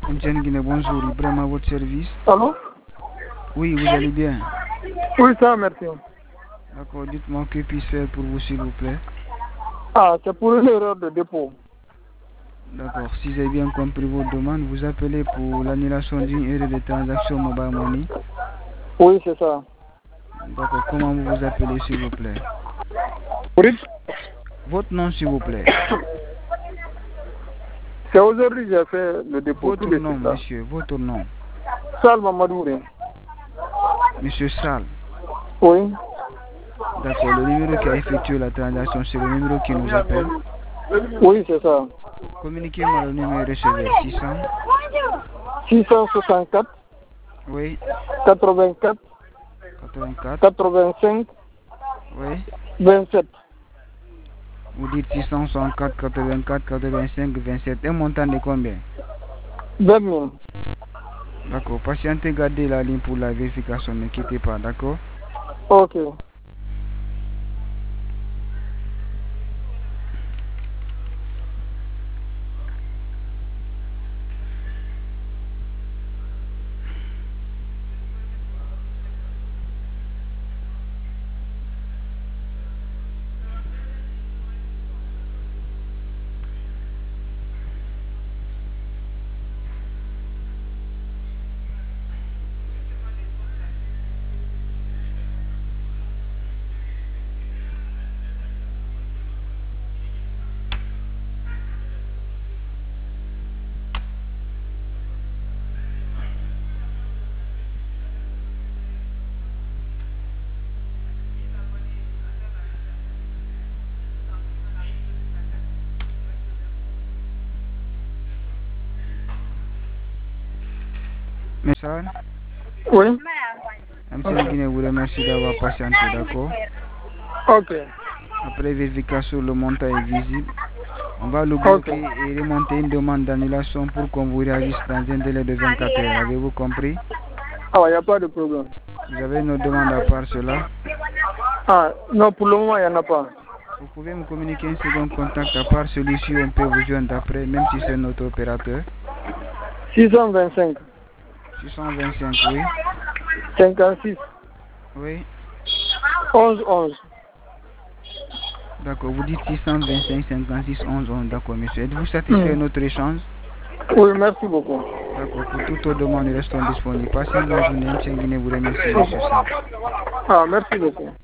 M'tienne Guinée, bonjour, Ibrahim à votre service. Allô? Oui, vous allez bien? Oui, ça, merci. D'accord, dites-moi que puis-je faire pour vous, s'il vous plaît? Ah, c'est pour une erreur de dépôt. D'accord, si j'ai bien compris votre demande, vous appelez pour l'annulation d'une erreur de transaction mobile money. Oui, c'est ça. D'accord, comment vous vous appelez, s'il vous plaît? Oui. Votre nom, s'il vous plaît? C'est aujourd'hui que j'ai fait le dépôt. Votre nom, monsieur, votre nom? Sal Mamadouri. Monsieur Sal. Oui. D'accord, le numéro qui a effectué la transaction, c'est le numéro qui nous appelle. Oui, c'est ça. Communiquez-moi le numéro receveur 600. 664. Oui. 84. 84. 85. Oui. 27. Vous dites 664, 84, 85, 27. Un montant de combien? 20 000. D'accord. Patientez, gardez la ligne pour la vérification. Ne quittez pas, d'accord? Ok. Message. Oui. MC Guinée vous remercie d'avoir patienté, d'accord? Ok. Après vérification, le montant est visible. On va le Ok. bloquer et remonter une demande d'annulation pour qu'on vous réagisse dans un délai de 24 heures. Avez-vous compris? Ah, il n'y a pas de problème. Vous avez une autre demande à part cela? Ah, non, pour le moment, il n'y en a pas. Vous pouvez me communiquer un second contact à part celui-ci, on peut vous joindre après, même si c'est notre opérateur. 625. 625, oui. 56. Oui. 11 11. D'accord, vous dites 625, 56, 11, 11. D'accord, monsieur. Êtes-vous satisfait de notre échange? Oui, merci beaucoup. D'accord, pour toute autre demande, nous restons disponibles. Passez une bonne journée. M. Guinée vous remercie, monsieur Sam. Ah, merci beaucoup.